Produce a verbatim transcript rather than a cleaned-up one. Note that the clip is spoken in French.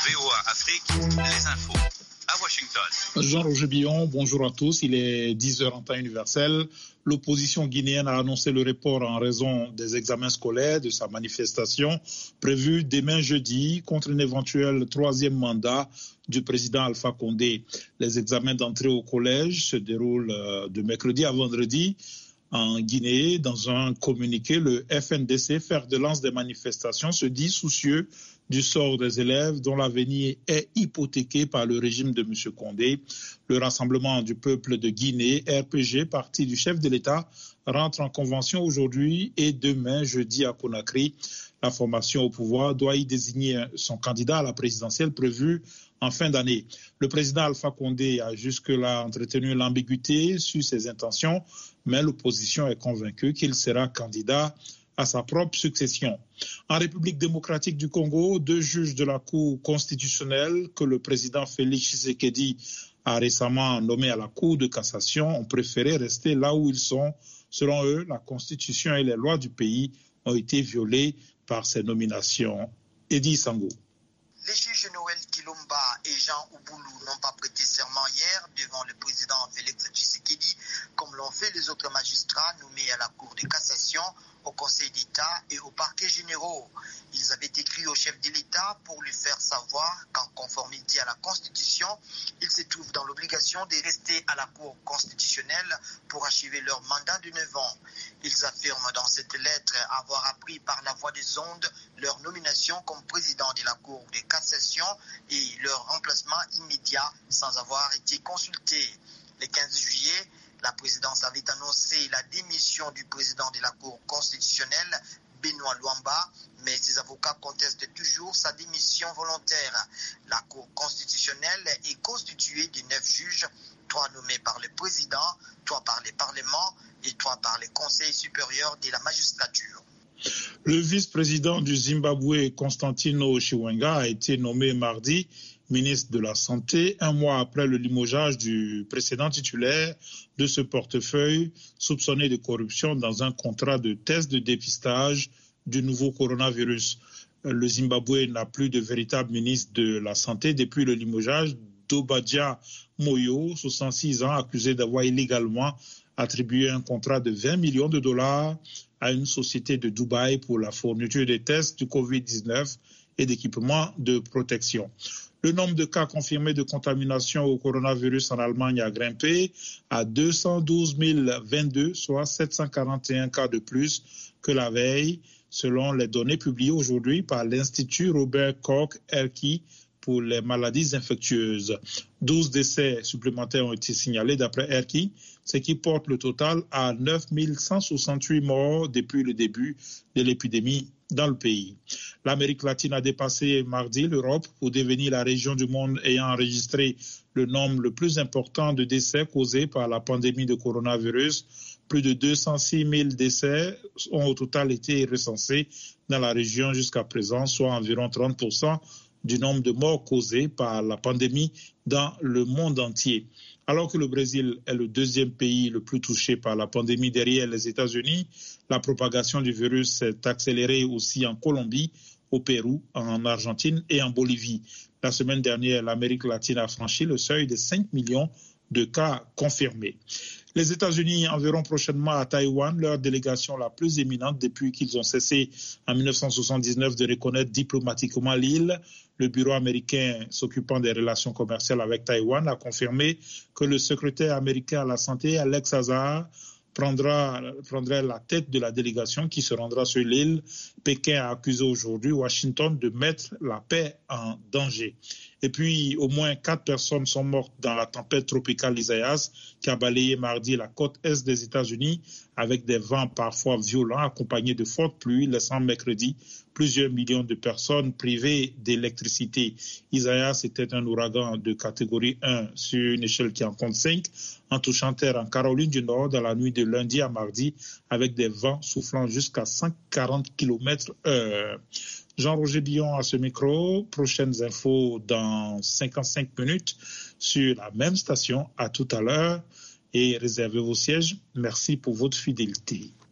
V O A Afrique, les infos à Washington. Jean-Roger Billon, bonjour à tous. Il est dix heures en temps universel. L'opposition guinéenne a annoncé le report en raison des examens scolaires de sa manifestation prévue demain jeudi contre un éventuel troisième mandat du président Alpha Condé. Les examens d'entrée au collège se déroulent de mercredi à vendredi. En Guinée, dans un communiqué, le F N D C, fer de lance des manifestations, se dit soucieux du sort des élèves dont l'avenir est hypothéqué par le régime de M. Condé. Le Rassemblement du peuple de Guinée, R P G, parti du chef de l'État, rentre en convention aujourd'hui et demain, jeudi, à Conakry. La formation au pouvoir doit y désigner son candidat à la présidentielle prévue en fin d'année. Le président Alpha Condé a jusque-là entretenu l'ambiguïté sur ses intentions, mais l'opposition est convaincue qu'il sera candidat à sa propre succession. En République démocratique du Congo, deux juges de la Cour constitutionnelle que le président Félix Tshisekedi a récemment nommés à la Cour de cassation ont préféré rester là où ils sont. Selon eux, la Constitution et les lois du pays ont été violées par ces nominations. Edi Sango. Les juges Noël Kilomba et Jean Ouboulou n'ont pas prêté serment hier devant le président Félix Tshisekedi, comme l'ont fait les autres magistrats nommés à la Cour de cassation, au Conseil d'État et au parquet généraux. Ils avaient écrit au chef de l'État pour lui faire savoir qu'en conformité à la Constitution, ils se trouvent dans l'obligation de rester à la Cour constitutionnelle pour achever leur mandat de neuf ans. Ils affirment dans cette lettre avoir appris par la voie des ondes leur nomination comme président de la Cour de cassation et leur remplacement immédiat sans avoir été consultés. Le quinze juillet, la présidence avait annoncé la démission du président de la Cour constitutionnelle, Benoît Luamba, mais ses avocats contestent toujours sa démission volontaire. La Cour constitutionnelle est constituée de neuf juges, trois nommés par le président, trois par le Parlement et trois par le Conseil supérieur de la magistrature. Le vice-président du Zimbabwe, Constantino Chiwenga, a été nommé mardi ministre de la Santé, un mois après le limogeage du précédent titulaire de ce portefeuille, soupçonné de corruption dans un contrat de test de dépistage du nouveau coronavirus. Le Zimbabwe n'a plus de véritable ministre de la Santé depuis le limogeage d'Obadja Moyo, soixante-six ans, accusé d'avoir illégalement attribué un contrat de vingt millions de dollars à une société de Dubaï pour la fourniture des tests du covid dix-neuf et d'équipements de protection. Le nombre de cas confirmés de contamination au coronavirus en Allemagne a grimpé à deux cent douze mille vingt-deux, soit sept cent quarante et un cas de plus que la veille, selon les données publiées aujourd'hui par l'Institut Robert Koch-Herkie pour les maladies infectieuses. douze décès supplémentaires ont été signalés d'après Herkie, ce qui porte le total à neuf mille cent soixante-huit morts depuis le début de l'épidémie dans le pays. L'Amérique latine a dépassé mardi l'Europe pour devenir la région du monde ayant enregistré le nombre le plus important de décès causés par la pandémie de coronavirus. Plus de deux cent six mille décès ont au total été recensés dans la région jusqu'à présent, soit environ trente pour cent du nombre de morts causés par la pandémie dans le monde entier. Alors que le Brésil est le deuxième pays le plus touché par la pandémie derrière les États-Unis, la propagation du virus s'est accélérée aussi en Colombie, au Pérou, en Argentine et en Bolivie. La semaine dernière, l'Amérique latine a franchi le seuil de cinq millions de cas confirmés. Les États-Unis enverront prochainement à Taïwan leur délégation la plus éminente depuis qu'ils ont cessé en mille neuf cent soixante-dix-neuf de reconnaître diplomatiquement l'île. Le bureau américain s'occupant des relations commerciales avec Taïwan a confirmé que le secrétaire américain à la santé, Alex Azar, prendra, prendrait la tête de la délégation qui se rendra sur l'île. Pékin a accusé aujourd'hui Washington de mettre la paix en danger. Et puis, au moins quatre personnes sont mortes dans la tempête tropicale Isaias qui a balayé mardi la côte est des États-Unis avec des vents parfois violents accompagnés de fortes pluies, laissant mercredi plusieurs millions de personnes privées d'électricité. Isaias était un ouragan de catégorie un sur une échelle qui en compte cinq, en touchant terre en Caroline du Nord dans la nuit de lundi à mardi avec des vents soufflant jusqu'à cent quarante kilomètres heure. Jean-Roger Billon à ce micro. Prochaines infos dans cinquante-cinq minutes sur la même station. À tout à l'heure et réservez vos sièges. Merci pour votre fidélité.